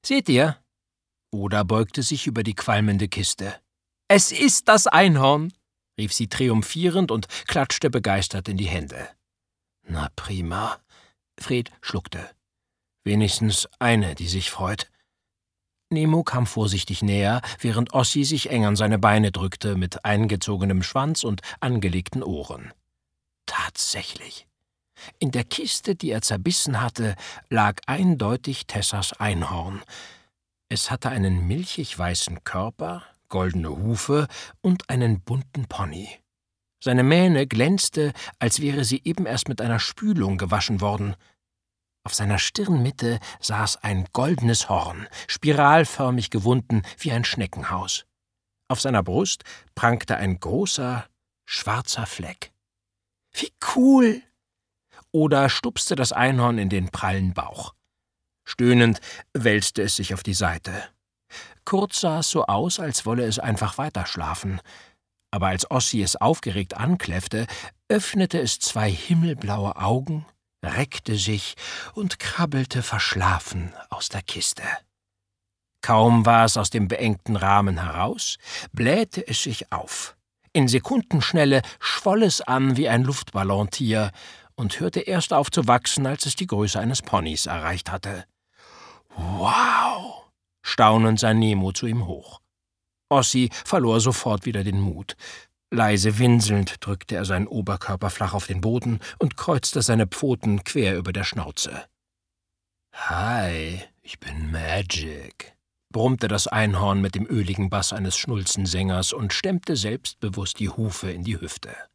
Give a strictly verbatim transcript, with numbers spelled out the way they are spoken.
»Seht ihr?« Oda beugte sich über die qualmende Kiste. »Es ist das Einhorn«, rief sie triumphierend und klatschte begeistert in die Hände. »Na prima«, Fred schluckte. »Wenigstens eine, die sich freut.« Nemo kam vorsichtig näher, während Ossi sich eng an seine Beine drückte, mit eingezogenem Schwanz und angelegten Ohren. Tatsächlich. In der Kiste, die er zerbissen hatte, lag eindeutig Tessas Einhorn. Es hatte einen milchig weißen Körper, goldene Hufe und einen bunten Pony. Seine Mähne glänzte, als wäre sie eben erst mit einer Spülung gewaschen worden. Auf seiner Stirnmitte saß ein goldenes Horn, spiralförmig gewunden wie ein Schneckenhaus. Auf seiner Brust prangte ein großer, schwarzer Fleck. »Wie cool!« Oda stupste das Einhorn in den prallen Bauch. Stöhnend wälzte es sich auf die Seite. Kurz sah es so aus, als wolle es einfach weiterschlafen. Aber als Ossi es aufgeregt ankläffte, öffnete es zwei himmelblaue Augen, reckte sich und krabbelte verschlafen aus der Kiste. Kaum war es aus dem beengten Rahmen heraus, blähte es sich auf. In Sekundenschnelle schwoll es an wie ein Luftballontier und hörte erst auf zu wachsen, als es die Größe eines Ponys erreicht hatte. »Wow!« Staunend sah Nemo zu ihm hoch. Ossi verlor sofort wieder den Mut. Leise winselnd drückte er seinen Oberkörper flach auf den Boden und kreuzte seine Pfoten quer über der Schnauze. »Hi, ich bin Magic«, brummte das Einhorn mit dem öligen Bass eines Schnulzensängers und stemmte selbstbewusst die Hufe in die Hüfte.